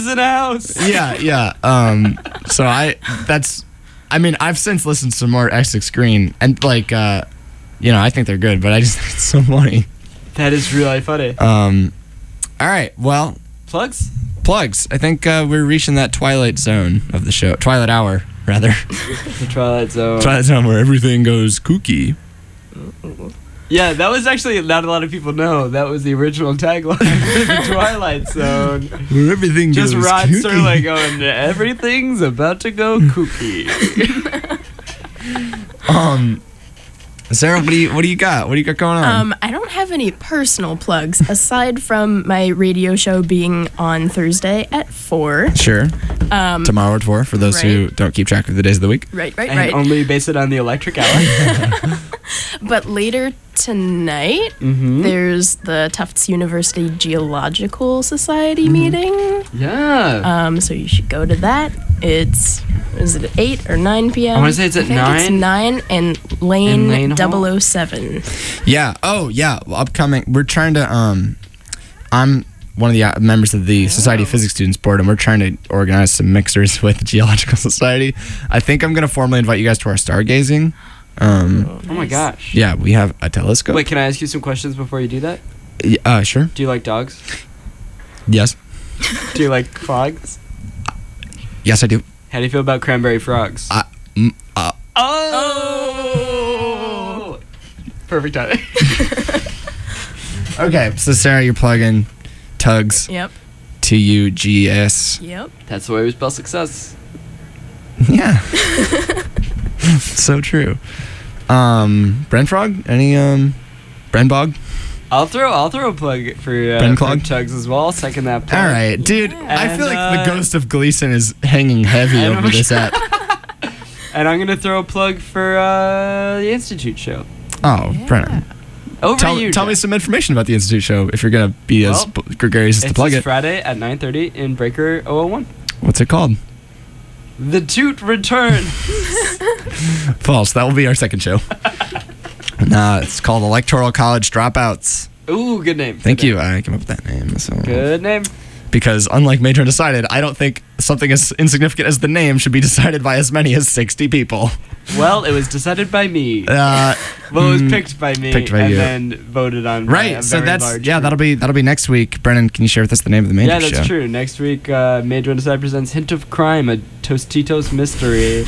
in the house. Yeah. So I've since listened to some more Essex Green, and like, I think they're good, but I just think it's so funny. That is really funny. All right, well, Plugs. I think we're reaching that twilight zone of the show. Twilight hour, rather. The Twilight Zone. Twilight zone where everything goes kooky. Yeah, that was actually not a lot of people know. That was the original tagline for the Twilight Zone. Where everything Just goes Rod kooky. Serling going, everything's about to go kooky. Sarah, what do you got? What do you got going on? I don't have any personal plugs aside from my radio show being on Thursday at 4. Sure. Tomorrow at 4, for those who don't keep track of the days of the week. Right. And only base it on the electric hour. But later tonight, there's the Tufts University Geological Society meeting. Yeah. So you should go to that. Is it at 8 or 9 p.m.? I want to say it's at 9. It's 9 and Lane Hall? 007. Yeah. Oh, yeah. Well, upcoming. We're trying to. I'm one of the members of the Society of Physics Students Board, and we're trying to organize some mixers with the Geological Society. I think I'm going to formally invite you guys to our stargazing. Oh my gosh. Yeah, we have a telescope. Wait, can I ask you some questions before you do that? Sure. Do you like dogs? Yes. Do you like frogs? Yes, I do. How do you feel about cranberry frogs? Oh! Perfect timing. Okay, so Sarah, you're plugging Tugs. Yep. TUGS. Yep. That's the way we spell success. Yeah. So true. Bren Frog? Any Brenbog? I'll throw a plug for Tugs as well. Second that plug. All right, dude. I feel like the ghost of Gleason is hanging heavy over this app. And I'm gonna throw a plug for the Institute show. Oh, Brennan. Tell me some information about the Institute show if you're gonna be as gregarious as to plug It's it. Friday at 9:30 in Breaker 001. What's it called? The Toot Returns. False. That will be our second show. It's called Electoral College Dropouts. Ooh, good name. Thank you. I came up with that name. So. Good name. Because unlike Major Undecided, I don't think something as insignificant as the name should be decided by as many as 60 people. Well, it was decided by me. Well, it was picked by me and then voted on. Right. So that'll be next week. Brennan, can you share with us the name of the major show? Yeah, that's true. Next week, Major Undecided presents Hint of Crime, a Tostitos mystery.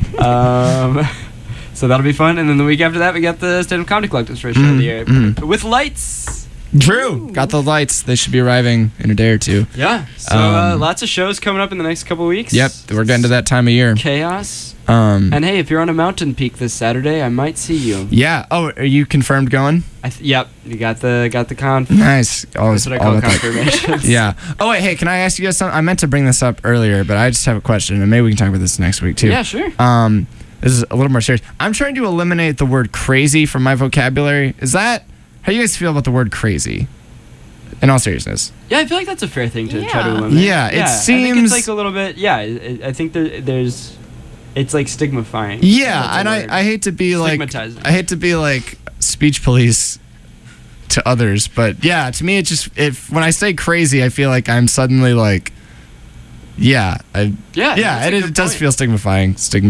So that'll be fun. And then the week after that, we got the Stand-Up Comedy Collective's first show of the year with lights. True. Got the lights. They should be arriving in a day or two. Yeah. So lots of shows coming up in the next couple of weeks. Yep. We're getting to that time of year. Chaos. And hey, if you're on a mountain peak this Saturday, I might see you. Yeah. Oh, are you confirmed going? Yep. You got the conf. Nice. Always. That's what I call confirmations. Yeah. Oh wait. Hey, can I ask you guys something? I meant to bring this up earlier, but I just have a question, and maybe we can talk about this next week too. Yeah, sure. This is a little more serious. I'm trying to eliminate the word crazy from my vocabulary. How do you guys feel about the word crazy? In all seriousness. Yeah, I feel like that's a fair thing to try to eliminate. Yeah, it seems. I think it's like a little bit. Yeah, I think there's. It's like stigmifying. Yeah, and I hate to be like speech police to others, but yeah, to me when I say crazy, I feel like I'm suddenly like. Yeah, it does feel stigmatizing.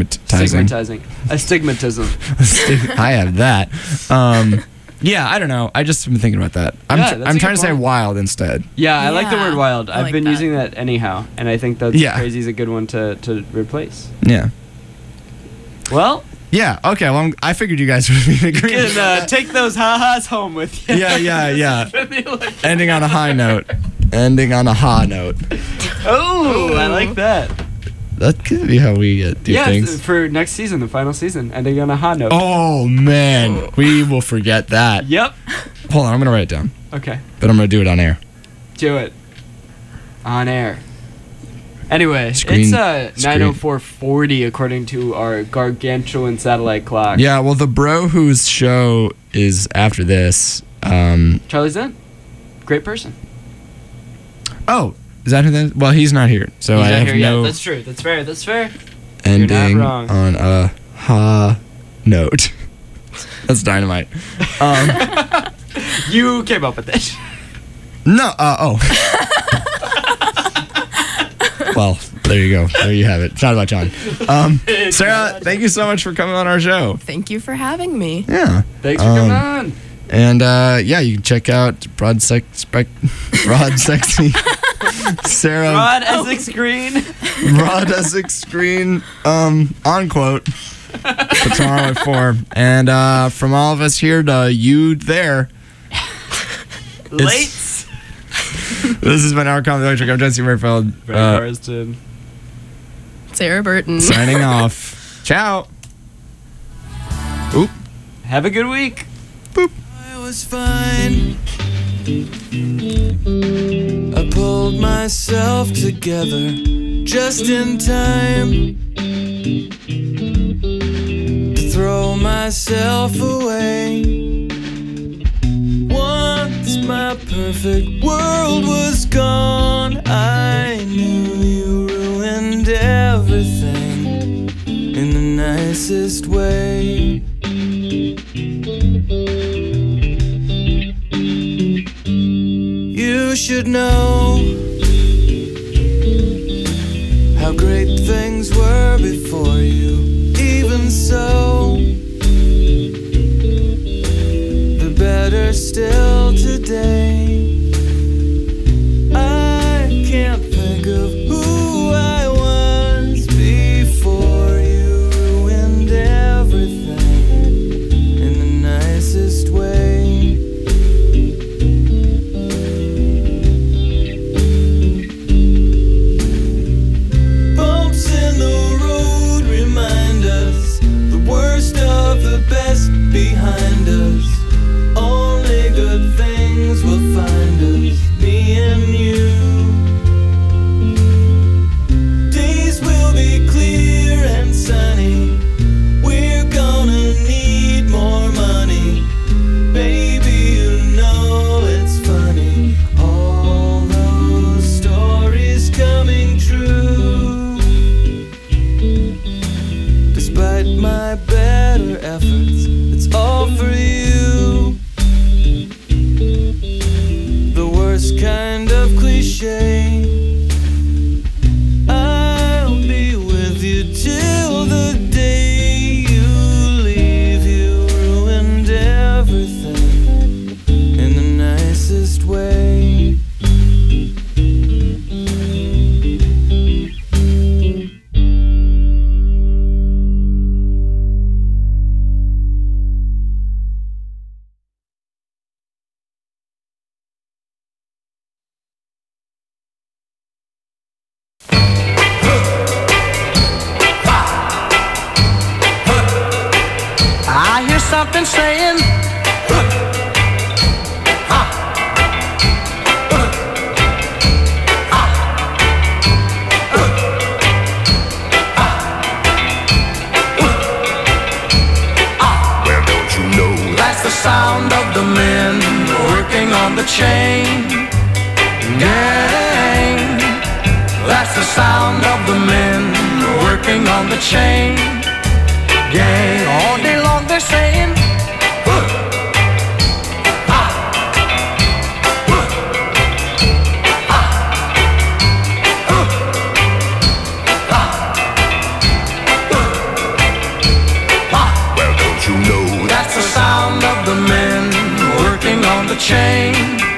Astigmatism. I have that. Yeah, I don't know. I just been thinking about that. I'm trying to say wild instead. Yeah, I like the word wild. I've been using that anyhow, and I think that crazy is a good one to replace. Yeah. Well. Yeah. Okay. Well, I figured you guys would be agreeing. You can take those ha-has home with you. Yeah. Ending on a high note. Ending on a ha note. Oh, I like that. That could be how we do things. Yeah, for next season, the final season, ending on a ha note. Oh, man. We will forget that. Yep. Hold on, I'm going to write it down. Okay. But I'm going to do it on air. Do it. On air. Anyway, it's 9:04:40 according to our gargantuan satellite clock. Yeah, well, the bro whose show is after this. Charlie Zen. Great person. Oh, is that who that is? Well, he's not here, so I have no. That's true. That's fair. Ending on a ha note. That's dynamite. You came up with it. No. Well, there you go. There you have it. It's not about John. Sarah, thank you so much for coming on our show. Thank you for having me. Yeah. Thanks for coming on. And yeah, you can check out Broad Sexy Sarah. Broad Essex Green. Broad Essex Green. On quote. For tomorrow at 4. And from all of us here to you there. Late. This has been Our Comedy Electric. I'm Jesse Merfeld. Sarah Burton. Signing off. Ciao. Oop. Have a good week. Boop. I was fine. I pulled myself together just in time to throw myself away. Once my perfect world was gone, I knew you ruined everything in the nicest way. You should know how great things were before you. Even so, they're better still today. I can't think of who I was before you ruined everything in the nicest way. Bumps in the road remind us the worst of the best behind us. Only good things will find us, me and you. Days will be clear and sunny. We're gonna need more money. Baby, you know it's funny. All those stories coming true. Despite my better efforts, it's all for you. The worst kind of cliche. I'll be with you till the day you leave. You ruined everything in the nicest way. I hear something saying, Well, don't you know? that's the sound of the men working on the chain gang. That's the sound of the men working on the chain gang. All day long they're saying, Well, don't you know? that's the sound of the men working on the chain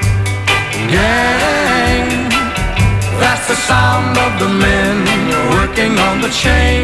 gang. That's the sound of the men working on the chain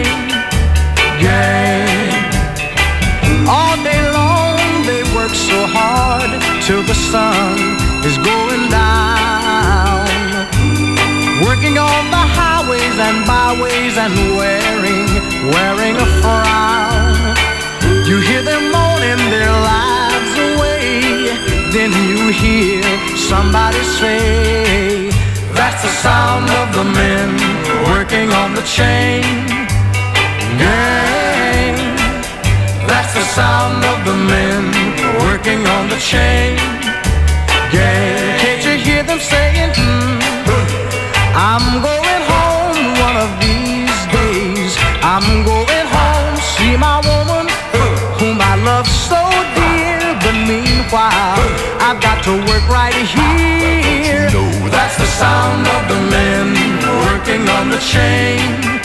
gang. All day long they work so hard till the sun is going down, working on the highways and byways and wearing a frown. You hear them moaning their lives away, then you hear somebody say, that's the sound of the men working on the chain gang. That's the sound of the men working on the chain gang. Can't you hear them saying, I'm going home one of these days. I'm going home, see my woman whom I love so dear. But meanwhile, I've got to work right here. That's the sound of the men working on on the chain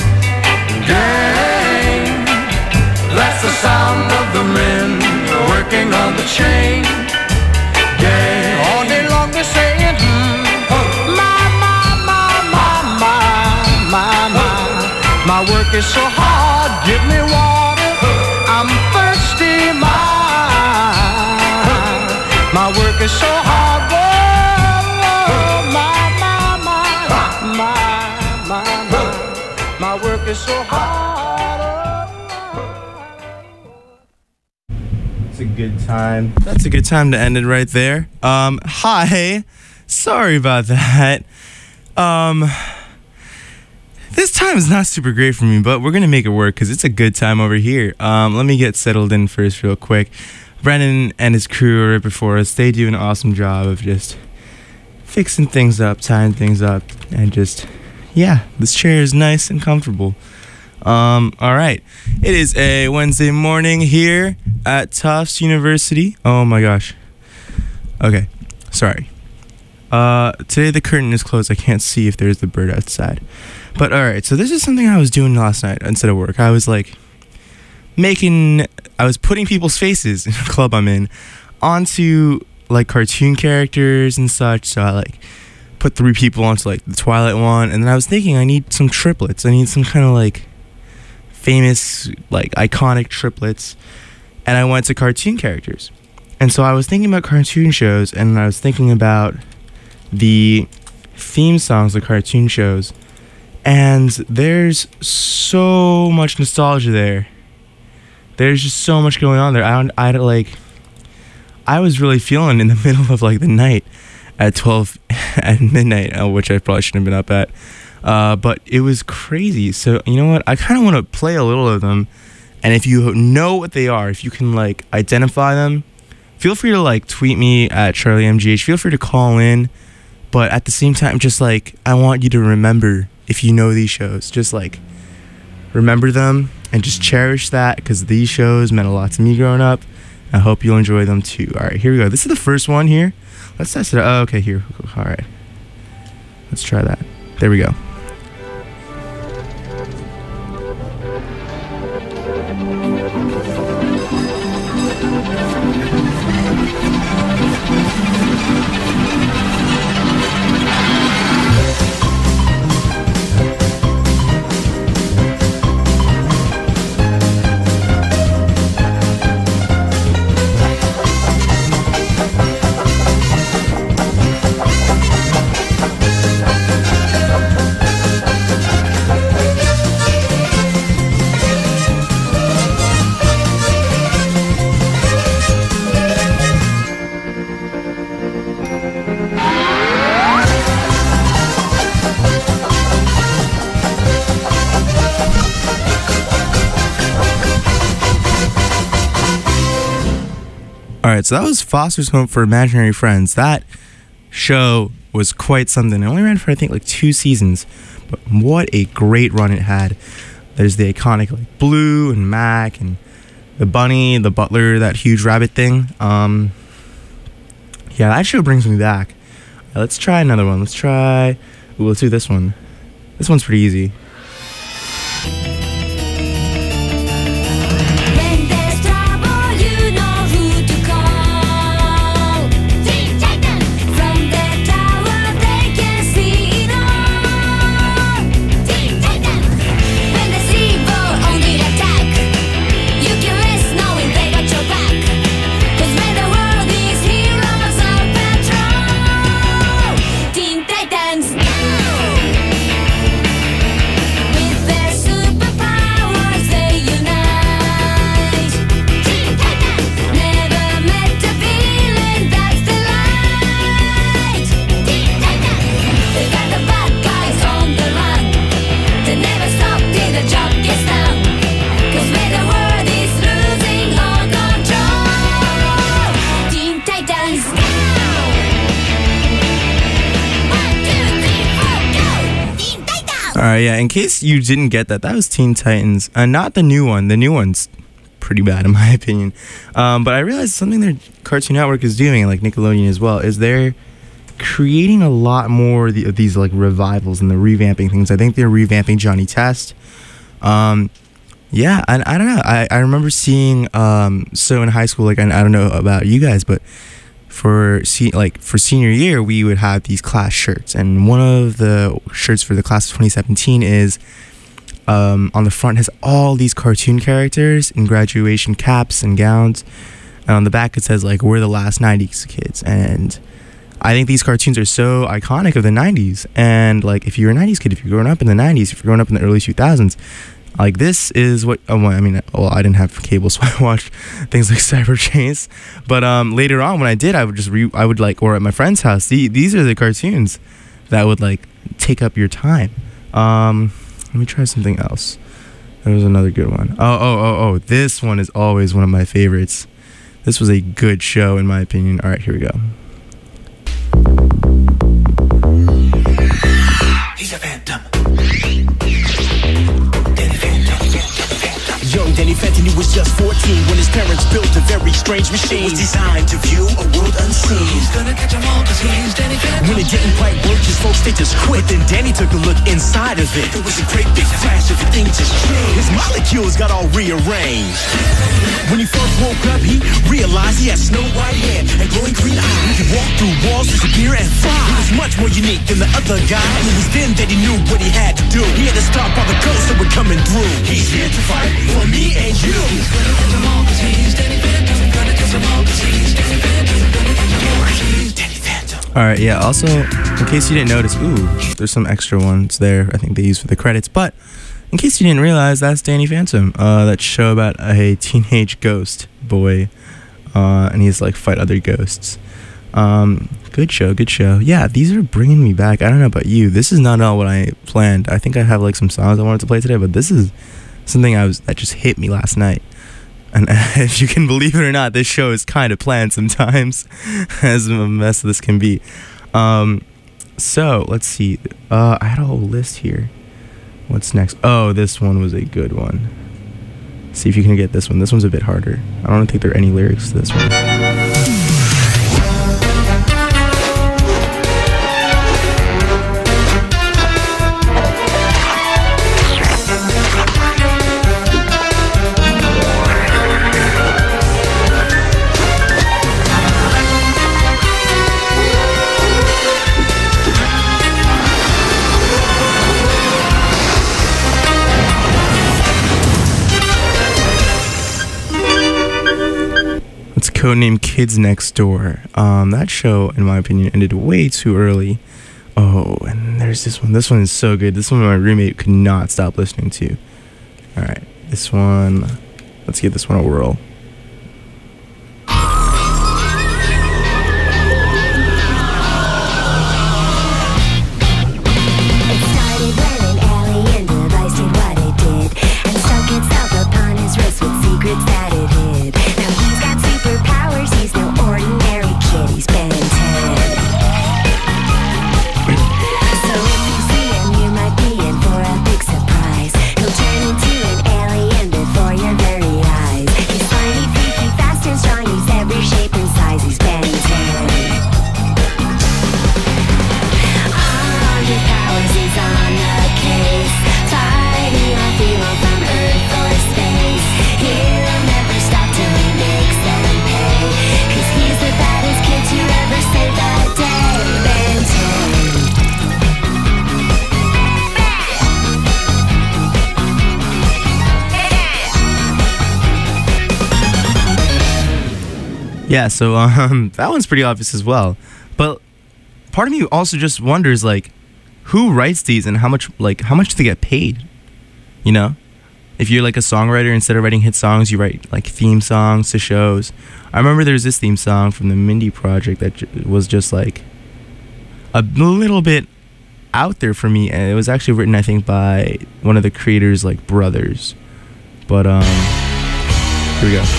gang. That's the sound of the men working on the chain gang. All day long they're saying, my work is so hard, give me water, I'm thirsty, my work is so hard, whoa, my work is so hard. It's a good time. That's a good time to end it right there. Hi, sorry about that. This time is not super great for me, but we're going to make it work because it's a good time over here. Let me get settled in first real quick. Brennan and his crew are right before us. They do an awesome job of just fixing things up, tying things up, and just, yeah, this chair is nice and comfortable. All right. It is a Wednesday morning here at Tufts University. Oh my gosh. Okay, sorry. Today the curtain is closed. I can't see if there's the bird outside. But alright, so this is something I was doing last night instead of work. I was like I was putting people's faces in a club I'm in onto like cartoon characters and such. So I like put 3 people onto like the Twilight one, and then I was thinking I need some triplets. I need some kind of like famous, like iconic triplets. And I went to cartoon characters. And so I was thinking about cartoon shows, and I was thinking about the theme songs of cartoon shows, and there's so much nostalgia there. There's just so much going on there. I was really feeling in the middle of like the night at 12 at midnight, which I probably shouldn't have been up at, but it was crazy. So you know what, I kind of want to play a little of them, and if you know what they are, if you can like identify them, feel free to like tweet me at CharlieMGH. Feel free to call in. But at the same time, just like, I want you to remember, if you know these shows, just like remember them and just cherish that, because these shows meant a lot to me growing up. I hope you'll enjoy them too. All right, here we go. This is the first one here. Let's test it out. Oh, okay, here. All right. Let's try that. There we go. Alright, so that was Foster's Home for Imaginary Friends. That show was quite something. It only ran for, I think, like 2 seasons. But what a great run it had. There's the iconic like Blue and Mac and the bunny, the butler, that huge rabbit thing. Yeah, that show brings me back. Let's try another one. Let's do this one. This one's pretty easy. Alright, yeah, in case you didn't get that was Teen Titans. Not the new one. The new one's pretty bad in my opinion. But I realized something their Cartoon Network is doing, like Nickelodeon as well, is they're creating a lot more of these like revivals and the revamping things. I think they're revamping Johnny Test. Yeah, and I don't know. I remember seeing so in high school, like I don't know about you guys, but for senior year we would have these class shirts, and one of the shirts for the class of 2017 is on the front has all these cartoon characters in graduation caps and gowns, and on the back it says like we're the last 90s kids. And I think these cartoons are so iconic of the 90s, and like if you're a 90s kid, if you're growing up in the 90s, if you're growing up in the early 2000s, like this is what I I didn't have cable, so I watched things like Cyber Chase, but later on when I did, I would like, or at my friend's house, these are the cartoons that would like take up your time. Let me try something else. There was another good one. Oh, this one is always one of my favorites. This was a good show in my opinion. All right, here we go. He's a phantom. Young Danny Phantom, he was just 14 when his parents built a very strange machine. It was designed to view a world unseen. He's gonna catch them all 'cause he's Danny Phantom. When it didn't quite work, his folks, they just quit. Then Danny took a look inside of it. There was a great big flash, everything just changed. His molecules got all rearranged. When he first woke up, he realized he had snow white hair and glowing green eyes. He could walk through walls, disappear, and fly. He was much more unique than the other guys. It was then that he knew what he had to do. He had to stop all the ghosts that were coming through. He's here to fight for me and you. He's gonna catch them all 'cause he's Danny Phantom. Gonna catch them all 'cause he's Danny Phantom. Gonna catch them all 'cause he's Danny Phantom. All right, yeah. Also, in case you didn't notice, there's some extra ones there. I think they use for the credits. But in case you didn't realize, that's Danny Phantom. That show about a teenage ghost boy, and he's like fight other ghosts. Good show. Yeah, these are bringing me back. I don't know about you. This is not all what I planned. I think I have like some songs I wanted to play today, but this is something that just hit me last night. And if you can believe it or not, this show is kind of planned sometimes, as a mess this can be. So let's see. I had a whole list here. What's next? Oh, this one was a good one. See if you can get this one. This one's a bit harder. I don't think there are any lyrics to this one. Codename Kids Next Door. That show, in my opinion, ended way too early. Oh, and there's this one. This one is so good. This one my roommate could not stop listening to. All right, this one. Let's give this one a whirl. Yeah, so that one's pretty obvious as well. But part of me also just wonders, like, who writes these and how much do they get paid? You know? If you're like a songwriter, instead of writing hit songs, you write like theme songs to shows. I remember there's this theme song from the Mindy Project that was just like a little bit out there for me, and it was actually written, I think, by one of the creators' like brothers. But here we go.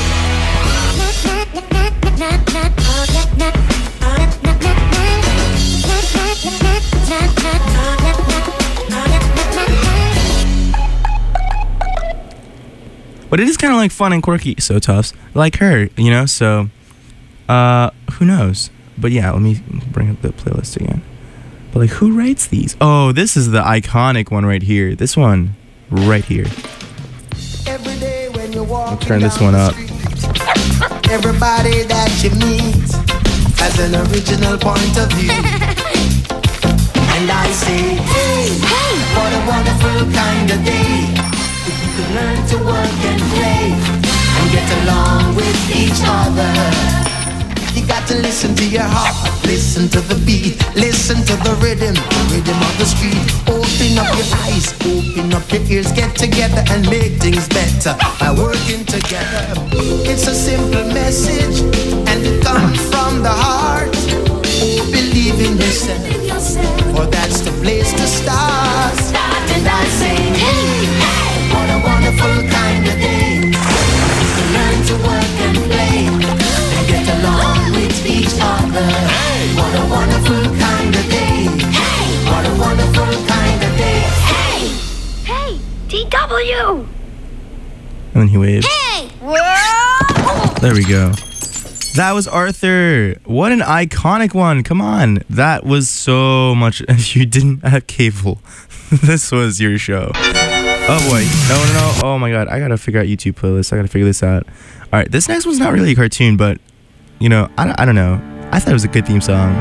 But it is kind of like fun and quirky, so tough, like her, you know. So, who knows? But yeah, let me bring up the playlist again. But like, who writes these? Oh, this is the iconic one right here. This one right here. I'll turn this one up. Everybody that you meet has an original point of view. And I say, hey, what a wonderful kind of day. If you can learn to work and play and get along with each other. You got to listen to your heart, listen to the beat, listen to the rhythm of the street. Open up your eyes, open up your ears, get together and make things better by working together. It's a simple message and it comes from the heart. Oh, believe in yourself, for that's the place to start. And I say, hey, what a wonderful kind of day. You can learn to work and play and get along with each other. What a wonderful kind of day. What a wonderful kind of day. Hey, TW. And then he waves. Hey, whoa. There we go. That was Arthur. What an iconic one. Come on. That was so much. If you didn't have cable, this was your show. Oh boy. No. Oh my god. I gotta figure out YouTube playlist. I gotta figure this out. Alright, this next one's not really a cartoon, but you know, I don't know. I thought it was a good theme song.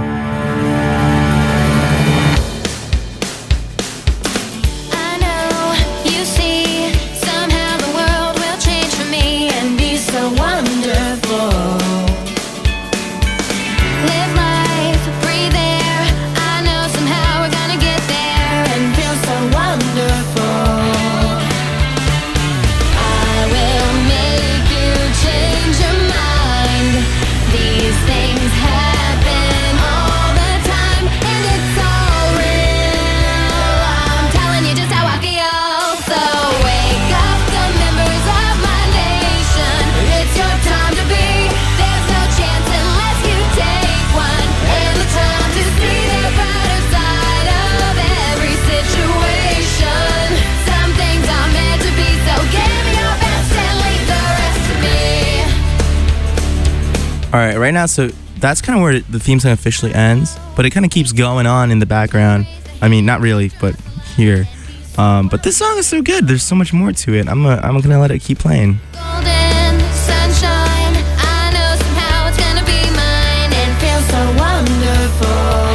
Alright, right now, so that's kind of where the theme song officially ends, but it kind of keeps going on in the background. I mean, not really, but here. But this song is so good. There's so much more to it. I'm gonna let it keep playing. Golden sunshine, I know somehow it's gonna be mine and feel so wonderful.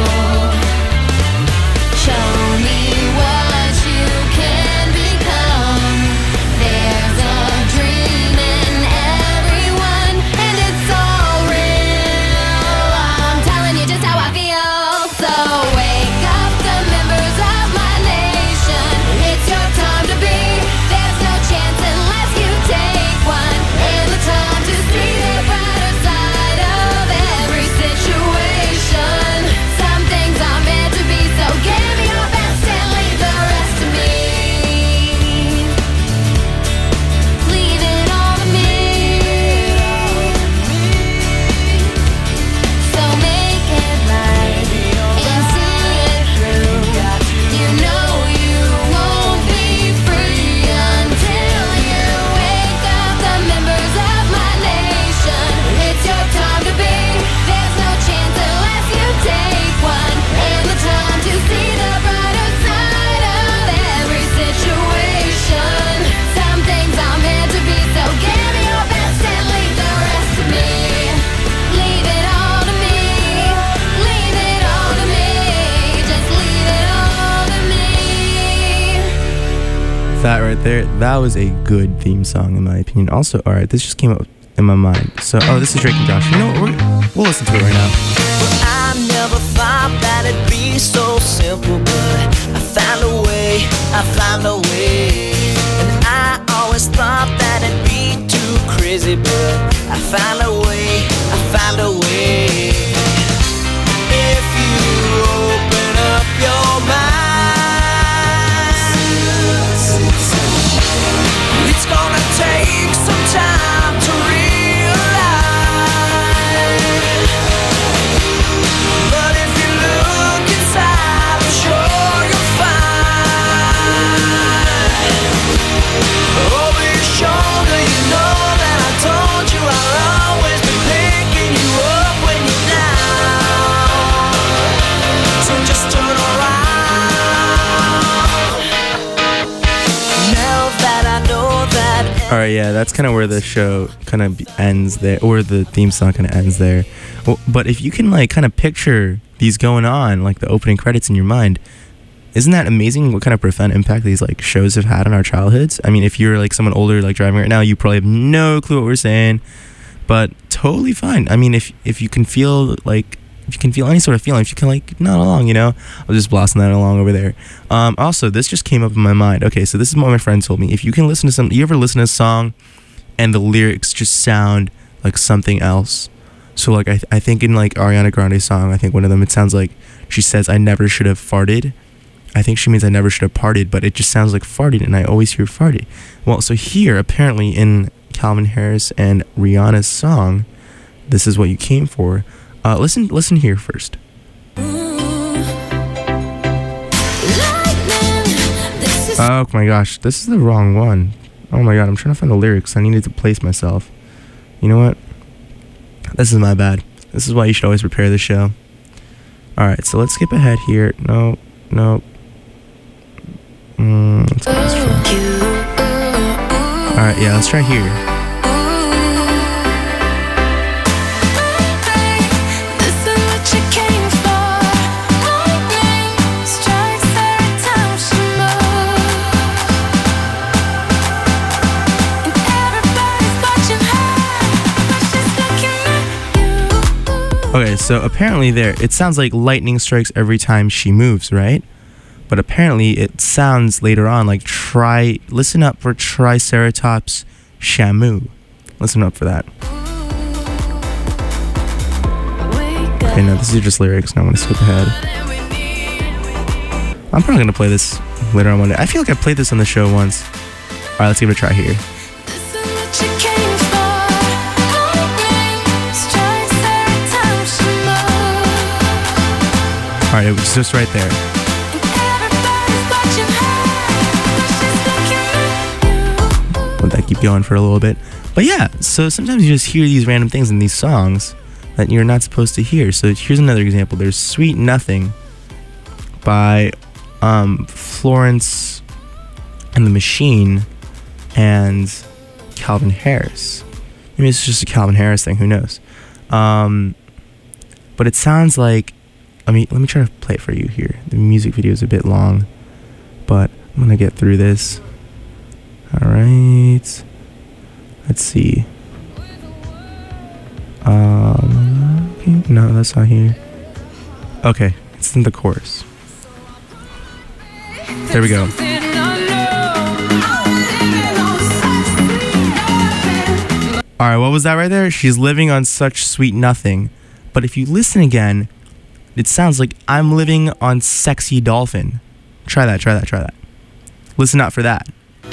Show me what you can become. There's a dream in everyone and it's all real. I'm telling you just how I feel. So wake up the members of my nation. It's your time to be. There's no chance unless you take one. And the time to see the brighter side of every situation. Some things are meant to be, so give me your best and leave the rest to me. Leave it all to me. So make it right and see it through. You know you won't be free until you wake up the members of my nation. It's your time to be. There's no chance unless you take one. And the time to see the brighter side of every situation. Some things are meant to be, so give me your best and leave the rest to me. Leave it all to me. Leave it all to me. Just leave it all to me. That right there, that was a good theme song in my opinion. Also, alright, this just came up in my mind. So, this is Drake and Josh. You know what? We'll listen to it right now. I never thought that it'd be so simple, but I found a way, And I always thought that it'd be too crazy, but I found a way, If you open up your mind, it's gonna take some time to realize. But if you look inside, I'm sure you'll find All right, yeah, that's kind of where the show kind of ends there, or the theme song kind of ends there. Well, but if you can like kind of picture these going on, like the opening credits in your mind, isn't that amazing? What kind of profound impact these like shows have had on our childhoods? I mean, if you're like someone older, like driving right now, you probably have no clue what we're saying, but totally fine. I mean, if you can feel like. If you can feel any sort of feeling, if you can like nod along, you know, I'll just blossom that along over there. Also, this just came up in my mind. Okay, so this is what my friend told me. If you can listen to you ever listen to a song and the lyrics just sound like something else? So like I think in like Ariana Grande's song, I think one of them, it sounds like she says, "I never should have farted." I think she means I never should have parted, but it just sounds like farted, and I always hear farted. Well, so here, apparently in Calvin Harris and Rihanna's song, "This Is What You Came For," listen here first. Oh my gosh, this is the wrong one. Oh my god, I'm trying to find the lyrics. I needed to place myself. You know what? This is my bad. This is why you should always prepare the show. Alright, so let's skip ahead here. No. Let's try. Alright, yeah, let's try here. Okay, so apparently it sounds like lightning strikes every time she moves, right? But apparently it sounds later on like listen up for Triceratops Shamu. Listen up for that. Okay, no, this is just lyrics, and I'm gonna skip ahead. I'm probably gonna play this later on one day. I feel like I played this on the show once. Alright, let's give it a try here. Alright, it was just right there. Let that keep going for a little bit. But yeah, so sometimes you just hear these random things in these songs that you're not supposed to hear. So here's another example. There's Sweet Nothing by Florence and the Machine and Calvin Harris. Maybe it's just a Calvin Harris thing, who knows? But it sounds like, let me try to play it for you here. The music video is a bit long, but I'm gonna get through this. All right, let's see. Okay, no, that's not here. Okay, it's in the chorus. There we go. All right, what was that right there? She's living on such sweet nothing. But if you listen again, it sounds like I'm living on sexy dolphin. Try that. Listen out for that.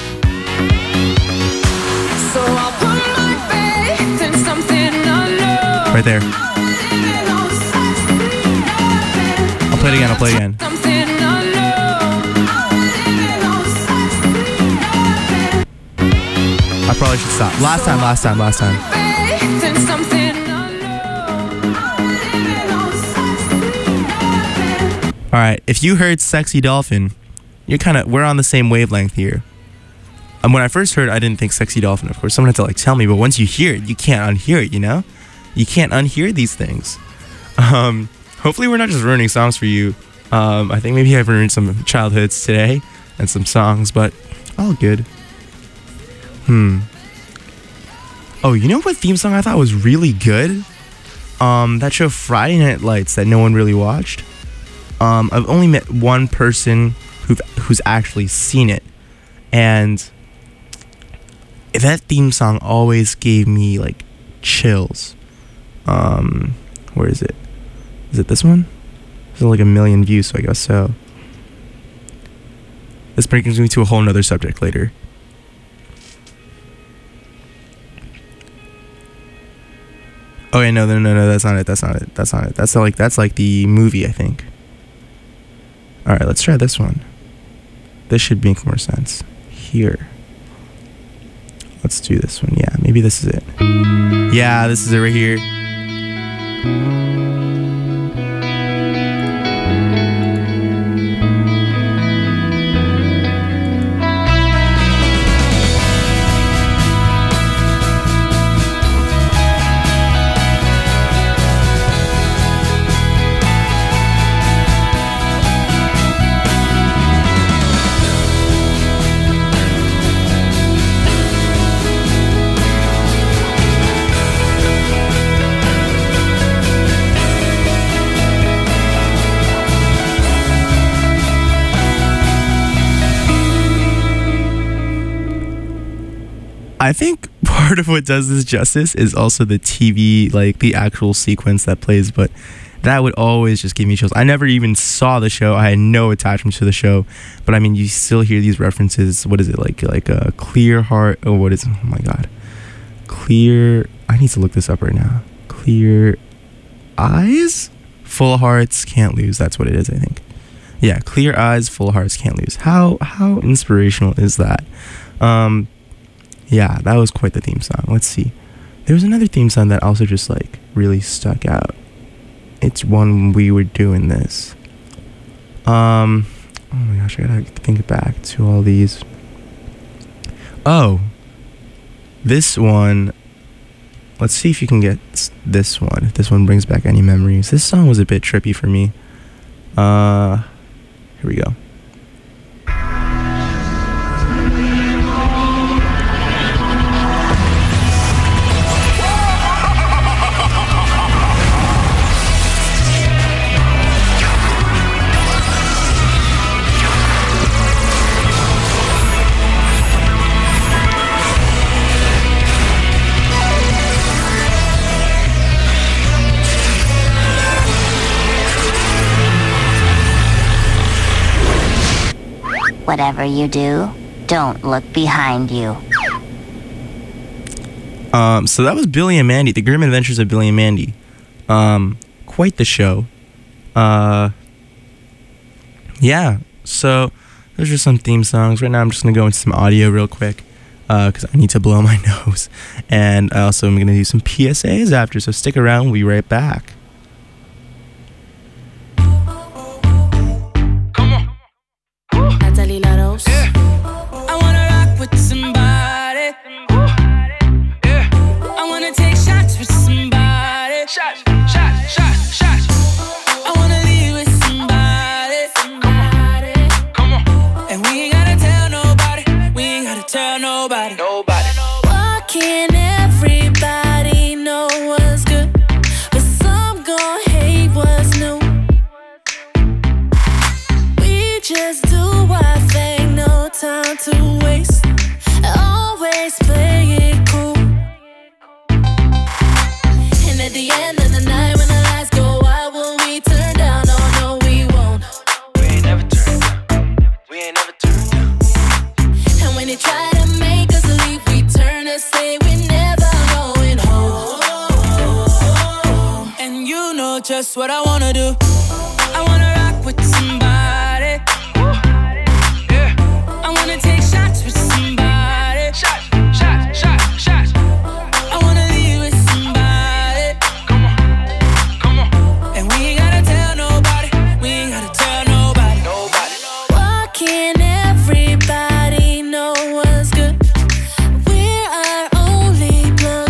So I'll put my faith in something unknown. Right there. I'll play it again. Something unknown. I probably should stop. Last time. Faith in something unknown. Alright, if you heard Sexy Dolphin, we're on the same wavelength here. And when I first heard it, I didn't think Sexy Dolphin, of course. Someone had to tell me, but once you hear it, you can't unhear it, you know? You can't unhear these things. Hopefully we're not just ruining songs for you. I think maybe I've ruined some childhoods today and some songs, but all good. Oh, you know what theme song I thought was really good? That show Friday Night Lights that no one really watched. I've only met one person who's actually seen it, and that theme song always gave me chills. Where is it? Is it this one? It's like 1 million views, so I guess so. This brings me to a whole nother subject later. Oh yeah, no, that's not it. That's like the movie, I think. All right, let's try this one. This should make more sense. Here. Let's do this one. Yeah, maybe this is it. Yeah, this is it right here. I think part of what does this justice is also the TV, like the actual sequence that plays, but that would always just give me chills. I never even saw the show. I had no attachment to the show, but I mean, you still hear these references. What is it, like a clear heart? Oh, what is it? Oh my God. Clear, I need to look this up right now. Clear eyes? Full hearts can't lose. That's what it is, I think. Yeah, clear eyes, full hearts can't lose. How inspirational is that? Yeah, that was quite the theme song. Let's see. There was another theme song that also just like really stuck out. It's one we were doing this. Oh my gosh, I gotta think back to all these. Oh, this one. Let's see if you can get this one. If this one brings back any memories. This song was a bit trippy for me. Here we go. Whatever you do, don't look behind you. So that was Billy and Mandy, The Grim Adventures of Billy and Mandy. Quite the show. Yeah, so those are some theme songs. Right now I'm just going to go into some audio real quick because I need to blow my nose. And I also am going to do some PSAs after, so stick around. We'll be right back. I wanna rock with somebody. I wanna take shots with somebody. Shots. I wanna leave with somebody. Come on. And we ain't gotta tell nobody. Why can't everybody know what's good, but some gon' hate what's new? We just do our thing, no time to waste. Always play it cool. And at the end of the night, when the lights go out, will we turn down? Oh no, we won't. We ain't never turned down. And when they try to make us leave, we turn and say we're never going home. And you know just what I wanna do. I wanna rock with somebody. I wanna take shots with somebody. Shots. I wanna leave with somebody. Come on. And we ain't gotta tell nobody. Why can't everybody know what's good? We're our only plug.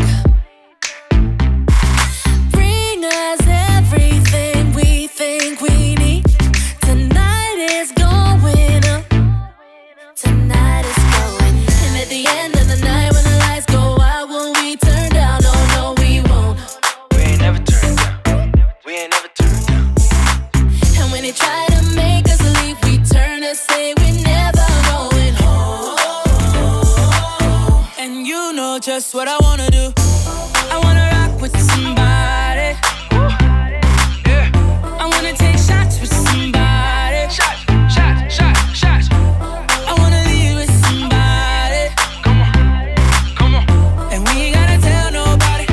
Bring us everything we think we need. Tonight is going up. Tonight is going up. And at the end of the night, when the lights go out, will we turn down? Oh no, we won't. We ain't never turned down. And when they try to make us leave, we turn and say we're never going home. And you know just what I wanna do. I wanna rock with somebody. I wanna take shots with somebody. Shots. I wanna leave with somebody. Come on. And we ain't gotta tell nobody.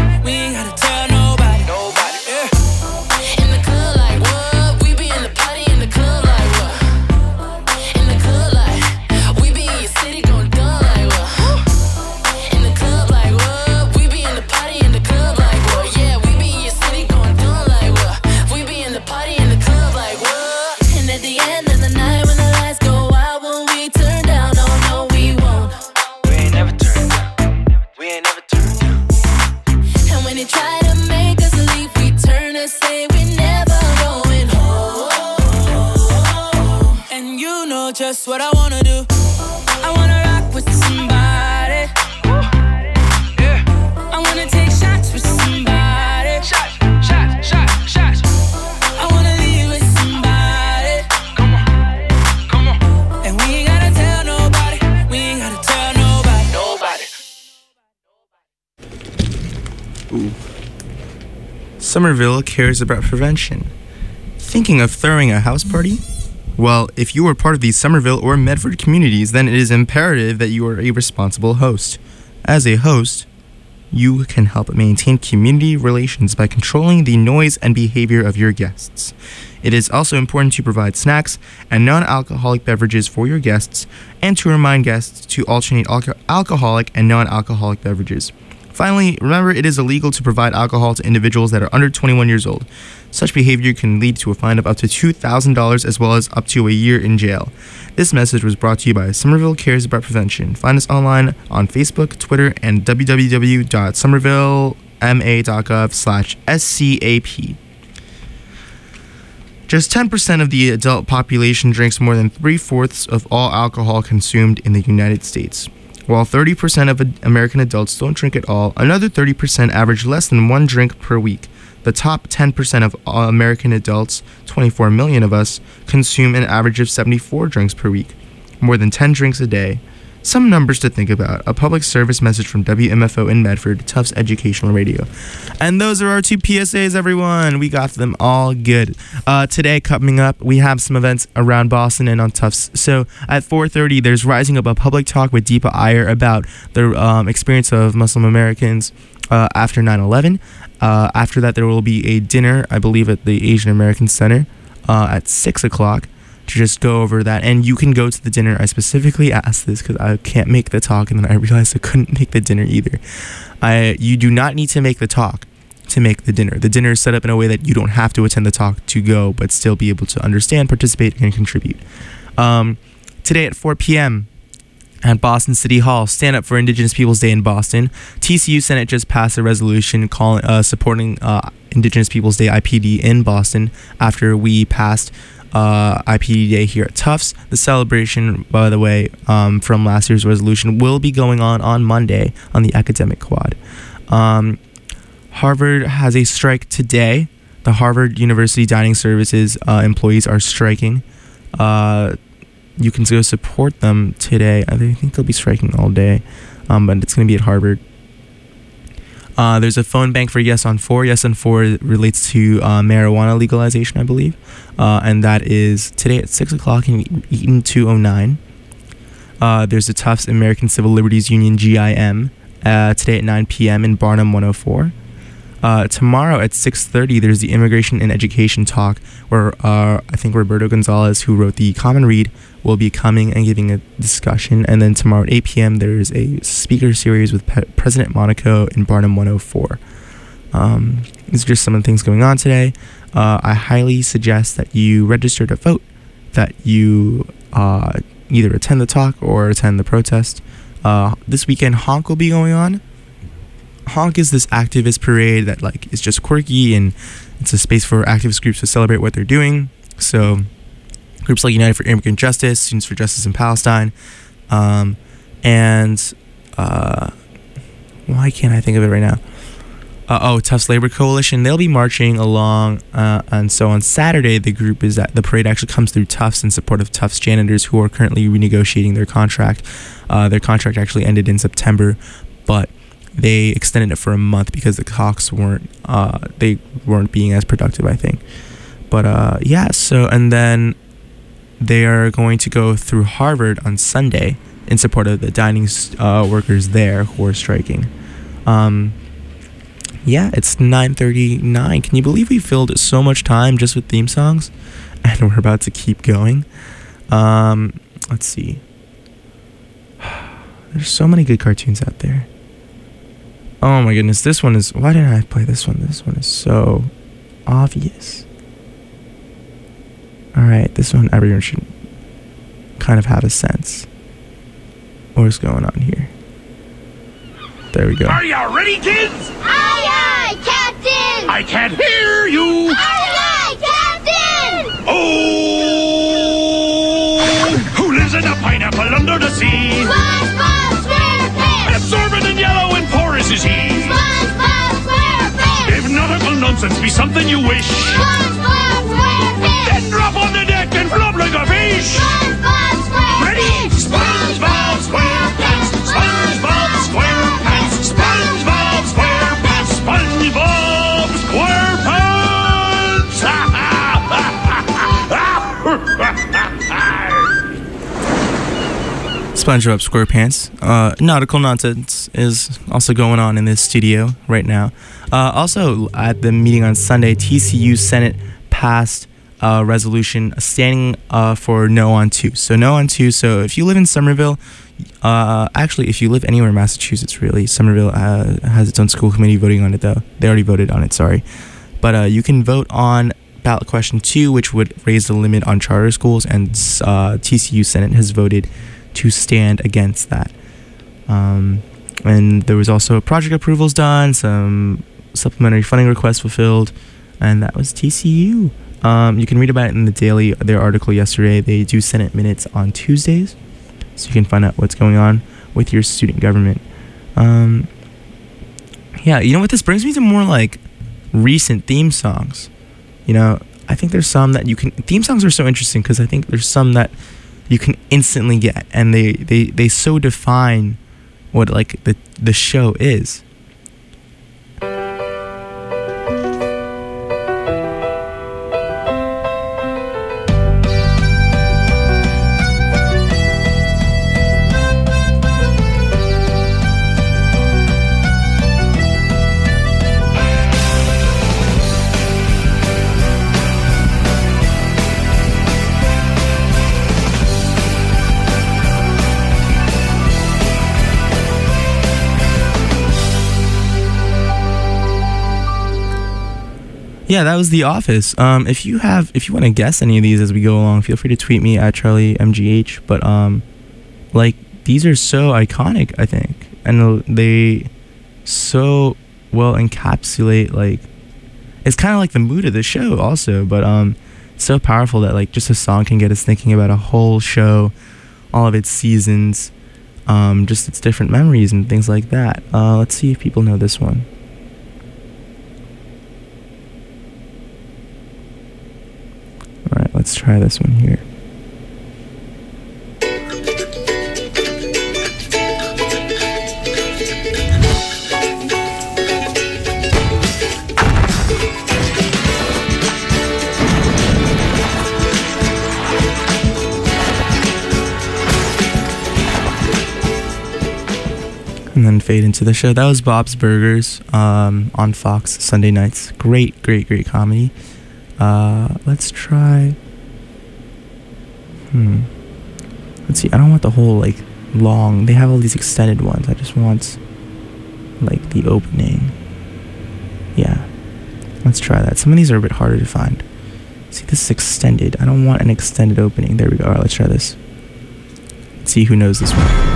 Yeah. In the club like what? We be in the party in the club like what? In the club like we be in your city going dumb like what? In the club like what? We be in the party in the club like what? Yeah, we be in your city going dumb like what? We be in the party in the club like what? And at the end of the night, when the lights go out, will we turn down? Oh no, we won't. We ain't never turned down. And when they try to make us leave, we turn and say we're never going home. And you know just what I wanna do. I wanna rock with somebody. I wanna take shots with somebody. Shots. I wanna leave with somebody. Come on. And we ain't gotta tell nobody. Ooh. Somerville cares about prevention. Thinking of throwing a house party? Well, if you are part of the Somerville or Medford communities, then it is imperative that you are a responsible host. As a host, you can help maintain community relations by controlling the noise and behavior of your guests. It is also important to provide snacks and non-alcoholic beverages for your guests and to remind guests to alternate alcoholic and non-alcoholic beverages. Finally, remember it is illegal to provide alcohol to individuals that are under 21 years old. Such behavior can lead to a fine of up to $2,000 as well as up to a year in jail. This message was brought to you by Somerville Cares About Prevention. Find us online on Facebook, Twitter, and www.somervillema.gov/SCAP. Just 10% of the adult population drinks more than 3/4 of all alcohol consumed in the United States. While 30% of American adults don't drink at all, another 30% average less than one drink per week. The top 10% of all American adults, 24 million of us, consume an average of 74 drinks per week, more than 10 drinks a day. Some numbers to think about. A public service message from WMFO in Medford, Tufts Educational Radio. And those are our 2 PSAs, everyone. We got them all good. Today, coming up, we have some events around Boston and on Tufts. So at 4:30, there's Rising Up, a public talk with Deepa Iyer about the experience of Muslim Americans after 9/11. After that, there will be a dinner, I believe, at the Asian American Center at 6 o'clock. To just go over that, and you can go to the dinner. I specifically asked this because I can't make the talk, and then I realized I couldn't make the dinner either. You do not need to make the talk to make the dinner. The dinner is set up in a way that you don't have to attend the talk to go, but still be able to understand, participate, and contribute. Today at 4 p.m. at Boston City Hall, Stand Up for Indigenous Peoples Day in Boston. TCU Senate just passed a resolution supporting Indigenous Peoples Day IPD in Boston after we passed IPD Day here at Tufts. The celebration, by the way, from last year's resolution will be going on Monday on the academic quad. Harvard has a strike today. The Harvard University Dining Services employees are striking. You can go support them today. I think they'll be striking all day, but it's going to be at Harvard. There's a phone bank for Yes on 4. Yes on 4 relates to marijuana legalization, I believe. And that is today at 6 o'clock in Eaton 209. There's the Tufts American Civil Liberties Union, GIM, today at 9 p.m. in Barnum 104. Tomorrow at 6:30, there's the Immigration and Education Talk, where I think Roberto Gonzalez, who wrote the Common Read, will be coming and giving a discussion. And then tomorrow at 8 p.m., there's a speaker series with President Monaco in Barnum 104. These are just some of the things going on today. I highly suggest that you register to vote, that you either attend the talk or attend the protest. This weekend, Honk will be going on. Honk is this activist parade that is just quirky, and it's a space for activist groups to celebrate what they're doing. So groups like United for Immigrant Justice, Students for Justice in Palestine, and why can't I think of it right now? Tufts Labor Coalition. They'll be marching along, and so on Saturday, the parade actually comes through Tufts in support of Tufts janitors who are currently renegotiating their contract. Their contract actually ended in September, but they extended it for a month because the talks weren't being as productive, I think. But so, and then they are going to go through Harvard on Sunday in support of the dining workers there who are striking. It's 9:39. Can you believe we filled so much time just with theme songs? And we're about to keep going. Let's see. There's so many good cartoons out there. Oh my goodness, this one is... Why didn't I play this one? This one is so obvious. Alright, this one everyone should kind of have a sense. What's going on here? There we go. Are you ready, kids? Aye, aye, Captain! I can't hear you! Aye, aye, Captain! Oh! Who lives in a pineapple under the sea? SpongeBob SquarePants! Absorbent and yellow and porous is he. SpongeBob SquarePants! If nautical nonsense be something you wish, SpongeBob SquarePants! then drop on the deck and flop like a fish! SpongeBob SquarePants! Ready? SpongeBob SquarePants! SpongeBob SquarePants! SpongeBob SquarePants! SpongeBob SpongeBob SquarePants. Nautical nonsense is also going on in this studio right now. Also, at the meeting on Sunday, TCU Senate passed a resolution standing for No on 2. So No on 2. So if you live in Somerville, actually, if you live anywhere in Massachusetts, really, Somerville has its own school committee voting on it, though. They already voted on it, sorry. But you can vote on ballot question 2, which would raise the limit on charter schools, and TCU Senate has voted to stand against that. And there was also project approvals done, some supplementary funding requests fulfilled, and that was TCU. You can read about it in the Daily, their article yesterday. They do Senate minutes on Tuesdays, so you can find out what's going on with your student government. Yeah, you know what, this brings me to more like recent theme songs. You know, I think there's some that you can, theme songs are so interesting because I think there's some that you can instantly get, and they so define what like the show is. Yeah, that was The Office. If you want to guess any of these as we go along, feel free to tweet me at CharlieMGH. But like, these are so iconic, I think, and they so well encapsulate, like, it's kind of like the mood of the show also. But it's so powerful that like just a song can get us thinking about a whole show, all of its seasons, just its different memories and things like that. Let's see if people know this one. Alright, let's try this one here. And then fade into the show. That was Bob's Burgers on Fox Sunday nights. Great comedy. Let's try. Let's see. I don't want the whole like long. They have all these extended ones. I just want like the opening. Yeah. Let's try that. Some of these are a bit harder to find. See, this is extended. I don't want an extended opening. There we go. All right, let's try this. Let's see who knows this one.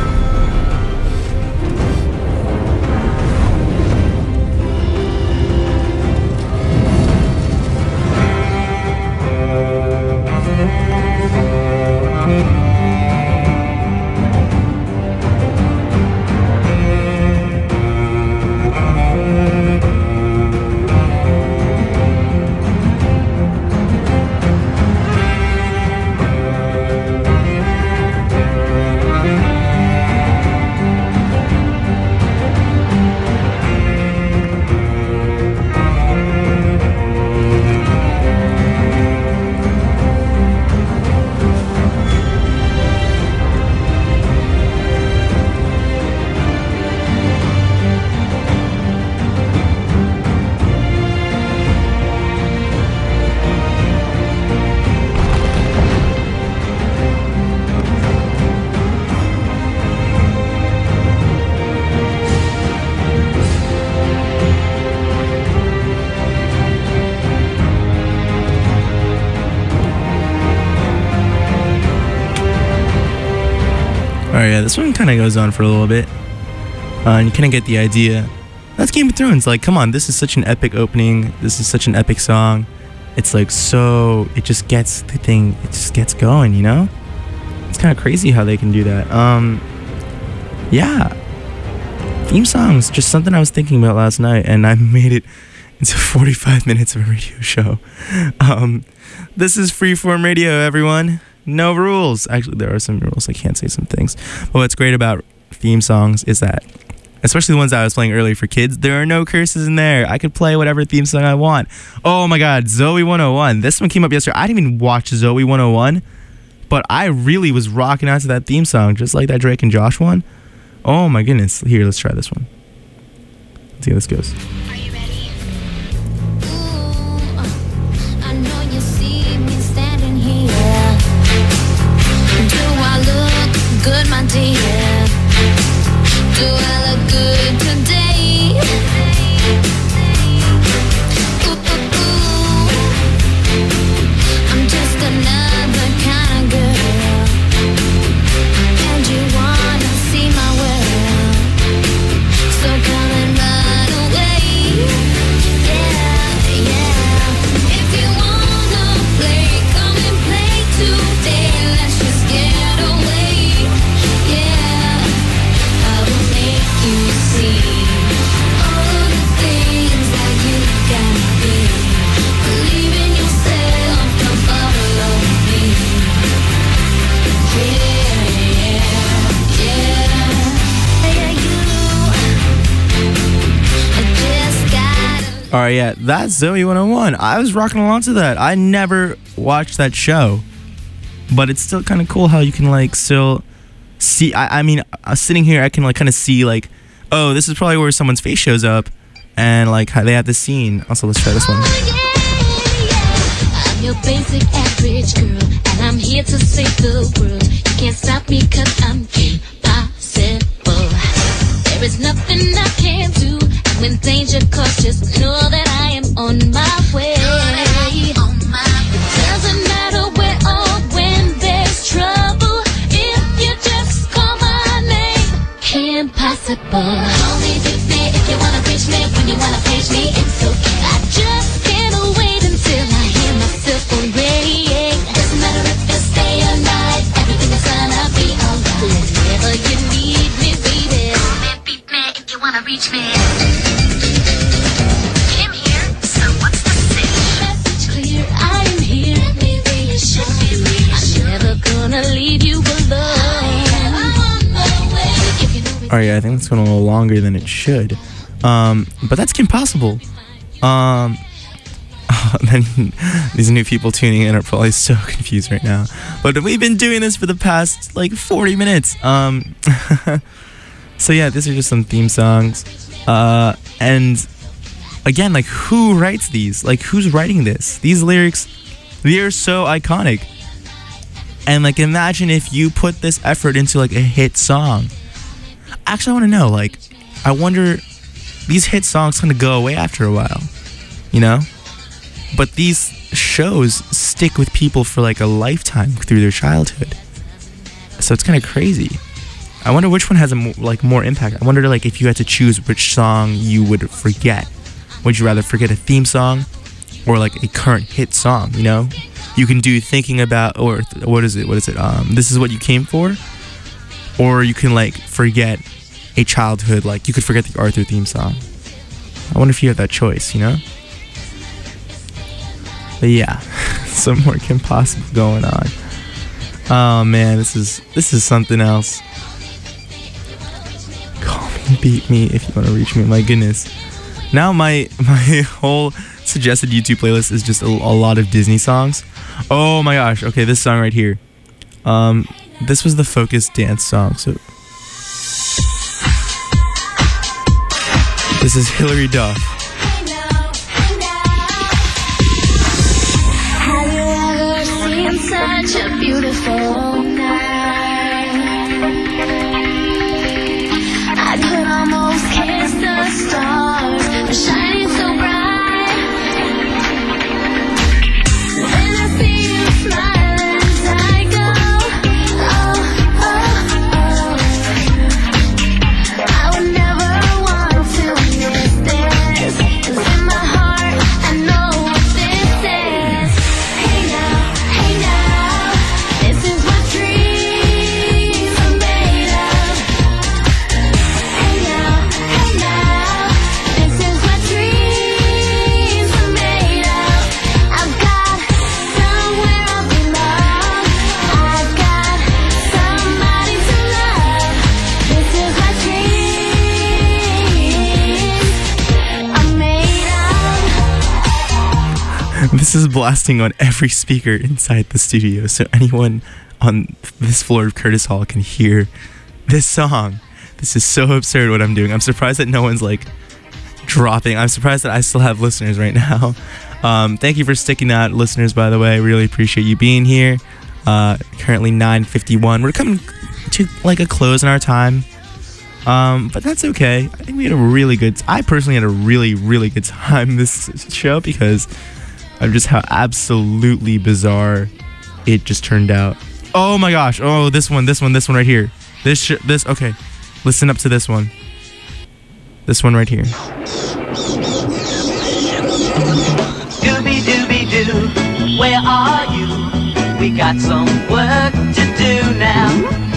Yeah, this one kind of goes on for a little bit, and you kind of get the idea. That's Game of Thrones. Like, come on, this is such an epic opening. This is such an epic song. It's like, so it just gets the thing. It just gets going, you know. It's kind of crazy how they can do that. Yeah, theme songs, just something I was thinking about last night, and I made it into 45 minutes of a radio show. This is Freeform Radio, everyone. No rules. Actually, there are some rules. I can't say some things. But what's great about theme songs is that, especially the ones that I was playing earlier for kids, there are no curses in there. I could play whatever theme song I want. Oh my God, Zoe 101. This one came up yesterday. I didn't even watch Zoe 101, but I really was rocking out to that theme song, just like that Drake and Josh one. Oh my goodness. Here, let's try this one. Let's see how this goes. Are you ready? Ooh, I know you see me standing here. Do I look good, my dear? Do I look good today? Ooh, ooh, ooh. I'm just another kind of girl, and you wanna see my world, so come and run away. Yeah, yeah. If you wanna play, come and play today. Let's just get away. Yeah, I will make you see all the things that you can be. Believe in yourself, come follow me. Yeah, yeah, yeah. I just gotta. All right, yeah, that's Zoe 101. I was rocking along to that. I never watched that show, but it's still kind of cool how you can like still see. I mean, sitting here, I can like kind of see like, oh, this is probably where someone's face shows up, and like how they have the scene. Also, let's try this one. I'm your basic average girl, and I'm here to save the world. You can't stop me 'cause I'm impossible. There is nothing I can do. And when danger calls, just know that I am on my way. It doesn't matter where or when there's trouble. If you just call my name, impossible. Only fix me if you wanna reach me. When you wanna page me, it's okay. I just can't wait until I hear myself awake. Doesn't matter if it's day or night, everything is gonna be alright. Whenever you need me, baby. Beat me if you wanna reach me. Kim here, so what's the sitch? Message clear, I am here. Let me reassure you. I'm never gonna leave you alone. I'm on my way. If you know All right, yeah, I think that's going a little longer than it should. But that's Kim Possible. Then these new people tuning in are probably so confused right now. But we've been doing this for the past like 40 minutes. So yeah, these are just some theme songs. And again, like who writes these? Like who's writing this? These lyrics, they are so iconic. And like imagine if you put this effort into like a hit song. Actually, I want to know, like, I wonder, these hit songs kind of go away after a while, you know? But these shows stick with people for like a lifetime through their childhood. So it's kind of crazy. I wonder which one has a more impact. I wonder like if you had to choose which song you would forget. Would you rather forget a theme song or like a current hit song, you know? You can do Thinking About, or what is it? This Is What You Came For? Or you can like forget a childhood, like you could forget the Arthur theme song. I wonder if you have that choice, you know? But yeah, some more Kim Possible going on. Oh man, this is something else. Call me, beat me if you want to reach me. My goodness. Now my whole suggested YouTube playlist is just a lot of Disney songs. Oh my gosh. Okay, this song right here. This was the Focus dance song. So this is Hilary Duff. Have you ever seen such a beautiful night? I could almost kiss the stars, they're shining so bright. When I see you smile as I go, oh, oh, oh, I would never want to miss this. 'Cause in my heart, I know what this is. Hey now, this is what dreams are made of. Hey now, this is what dreams are made of. I've got somewhere I belong. I've got somebody to love. This is what dreams are made of. This is blasting on every speaker inside the studio, so anyone on this floor of Curtis Hall can hear this song. This is so absurd what I'm doing. I'm surprised that no one's like dropping. I'm surprised that I still have listeners right now. Thank you for sticking out, listeners, by the way. I really appreciate you being here. Currently 9:51. We're coming to like a close in our time. But that's okay. I think we had a really good... I personally had a really, really good time this show because of just how absolutely bizarre it just turned out. Oh my gosh. Oh, this one right here. This, okay. Listen up to this one. This one right here. Scooby-Dooby-Doo, where are you? We got some work to do now.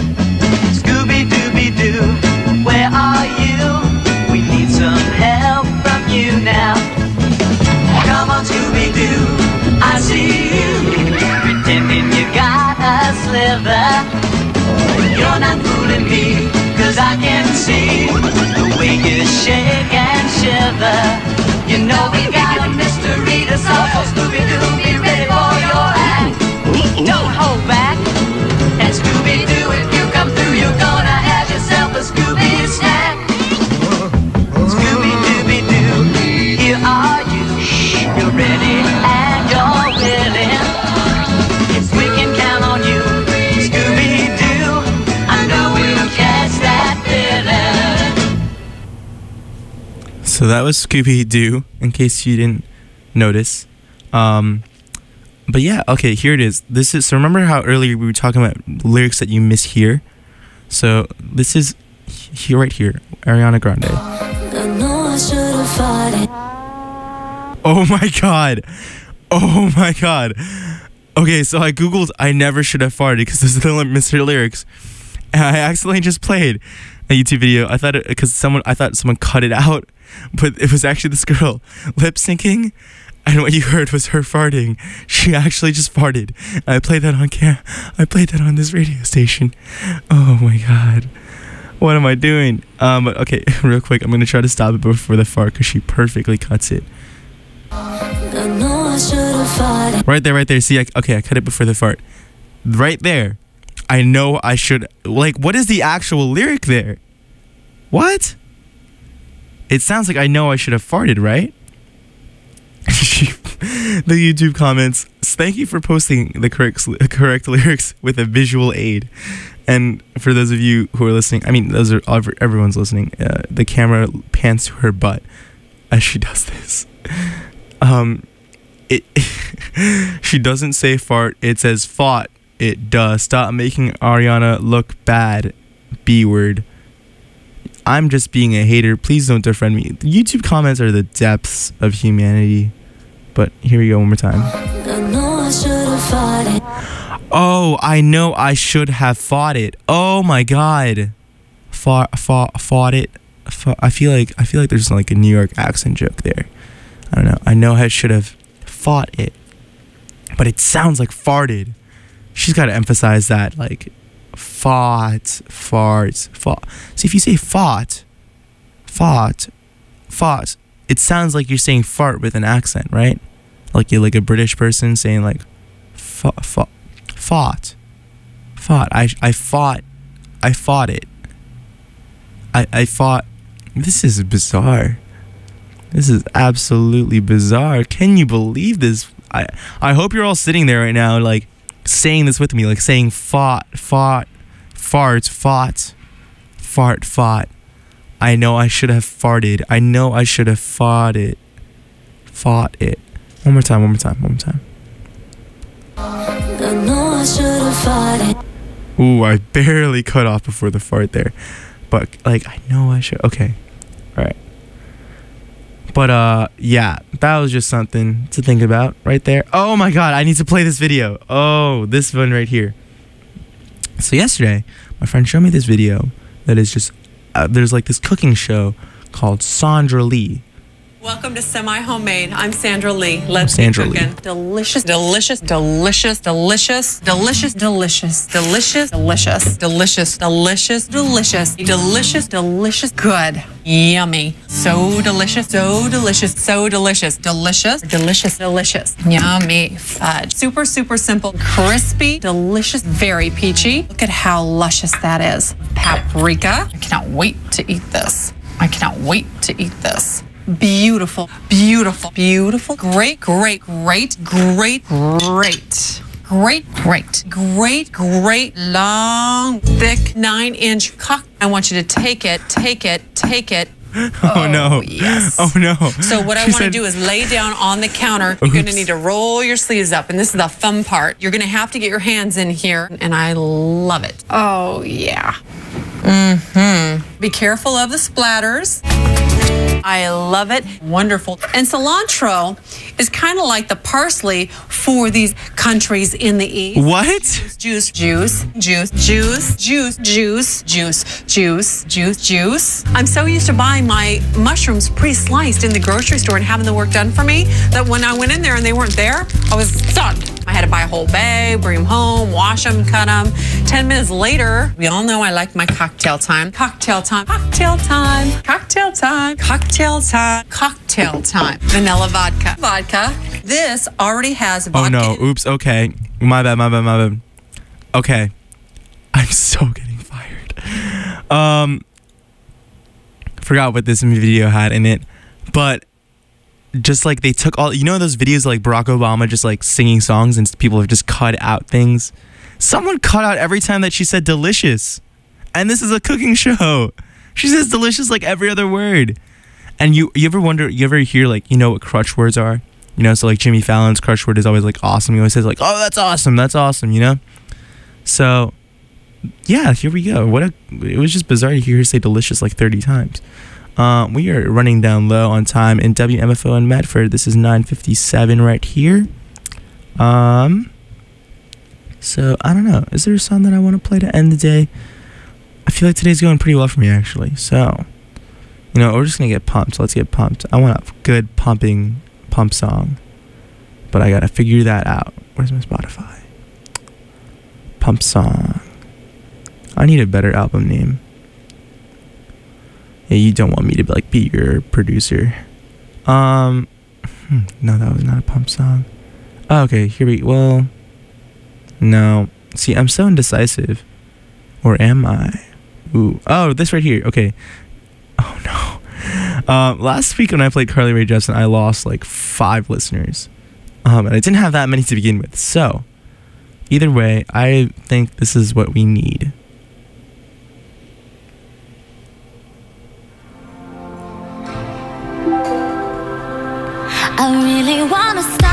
Scooby-Dooby-Doo, where are you? We need some help from you now. Come on, Scooby-Doo, I see you, pretending you got a sliver. You're not fooling me, 'cause I can see the way you shake and shiver. You know we got a mystery to solve, so Scooby-Doo, be ready for your act. Don't hold back, and Scooby-Doo, if you come through, you're gonna have yourself a Scooby snack. Scooby-Dooby-Doo, here are you. You're ready and you're willing. If we can count on you, Scooby-Doo, I know we'll catch that feeling. So that was Scooby-Doo, in case you didn't notice. But yeah, okay, here it is. So remember how earlier we were talking about lyrics that you mishear? So this is here, right here, Ariana Grande. I know I should have fought it. Oh my god. Oh my god. Okay, so I googled I never should have farted because there's the misheard lyrics. And I accidentally just played a YouTube video. I thought someone cut it out, but it was actually this girl lip syncing, and what you heard was her farting. She actually just farted. I played that on I played that on this radio station. Oh my god. What am I doing? But okay, real quick, I'm gonna try to stop it before the fart because she perfectly cuts it. I know I should have fought it. Right there. See, I cut it before the fart. Right there. I know I should... Like, what is the actual lyric there? What? It sounds like I know I should have farted, right? The YouTube comments. Thank you for posting the correct lyrics with a visual aid. And for those of you who are listening, I mean, those are everyone's listening. The camera pans to her butt as she does this. She doesn't say fart. It says fought. It does. Stop making Ariana look bad. B word. I'm just being a hater. Please don't defriend me. The YouTube comments are the depths of humanity. But here we go one more time. I know I should have fought it. Oh, I know I should have fought it. Oh my god. Fought it. I feel like there's like a New York accent joke there. I don't know. I know I should have fought it. But it sounds like farted. She's got to emphasize that, like, fought. See, if you say fought, it sounds like you're saying fart with an accent, right? Like you're like a British person saying like, fought. I fought it. I fought. This is bizarre. This is absolutely bizarre. Can you believe this? I hope you're all sitting there right now, like, saying this with me, like saying fought. I know I should have farted. I know I should have fought it. One more time. I know I should have fought it. Ooh, I barely cut off before the fart there. But, like, I know I should. Okay. All right. But, yeah, that was just something to think about right there. Oh my god, I need to play this video. Oh, this one right here. So yesterday, my friend showed me this video that is just, there's like this cooking show called Sandra Lee. Welcome to Semi Homemade. I'm Sandra Lee. Let's Sandra be cooking. Lee. Delicious, delicious, delicious, delicious, delicious, delicious, delicious, delicious, delicious, delicious, delicious, delicious, delicious, good, yummy, so delicious, so delicious, so delicious, delicious, delicious, delicious, yummy fudge. Super, super simple, crispy, delicious, very peachy. Look at how luscious that is. Paprika. I cannot wait to eat this. I cannot wait to eat this. Beautiful, beautiful, beautiful. Great, great, great, great, great. Great, great, great, great, long, thick, 9-inch cock. I want you to take it. Oh no. Yes. Oh no. So what I want to do is lay down on the counter. You're going to need to roll your sleeves up, and this is the fun part. You're going to have to get your hands in here, and I love it. Oh yeah. Be careful of the splatters. I love it. Wonderful. And cilantro is kind of like the parsley for these countries in the East. What? Juice, juice, juice, juice, juice, juice, juice, juice, juice, juice. I'm so used to buying my mushrooms pre-sliced in the grocery store and having the work done for me that when I went in there and they weren't there, I was stunned. I had to buy a whole bag, bring them home, wash them, cut them. 10 minutes later, we all know I like my cocktail time. Cocktail time, cocktail time, cocktail time, cocktail time, cocktail time. Vanilla vodka. Vodka. This already has vodka. Oh no. Oops. Okay. My bad. Okay. I'm so getting fired. Forgot what this video had in it, but just like they took all, you know, those videos like Barack Obama just like singing songs and people have just cut out things. Someone cut out every time that she said delicious. And this is a cooking show. She says delicious like every other word. And you ever wonder, you ever hear like, you know what crutch words are? You know, so like Jimmy Fallon's crutch word is always like awesome. He always says like, oh, that's awesome, you know? So yeah, here we go. It was just bizarre to hear her say delicious like 30 times. We are running down low on time in WMFO in Medford. This is 9:57 right here. So I don't know. Is there a song that I want to play to end the day? I feel like today's going pretty well for me actually. So, you know, we're just gonna get pumped. Let's get pumped. I want a good pump song, but I gotta figure that out. Where's my Spotify? Pump song. I need a better album name. Yeah, you don't want me to be your producer. No, that was not a pump song. Oh, okay, no. See, I'm so indecisive. Or am I? Ooh. Oh, this right here. Okay. Oh no. Last week when I played Carly Rae Jepsen, I lost like 5 listeners. And I didn't have that many to begin with. So, either way, I think this is what we need. I really wanna stop.